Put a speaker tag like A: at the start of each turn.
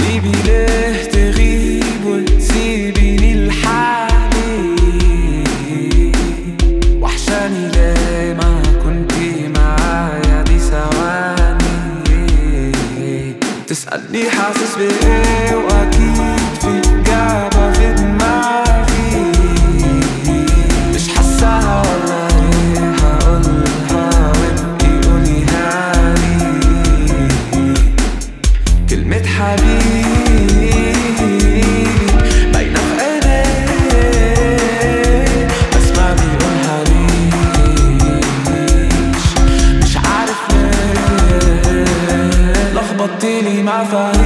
A: حبيبي ليه تغيب وتسيبيني لحالي؟ وحشاني ليه ما كنتي معايا دي ثواني؟ تسألني حاسس بإيه وأكيد في إجابة في دماغي، مش حاساها ولا إيه هقولها وابقي قوليها لي. كلمة حبيبي باينة في عينيه بس ما بيقولها ليش، مش عارف ليه لخبطتيلي مع فهيم.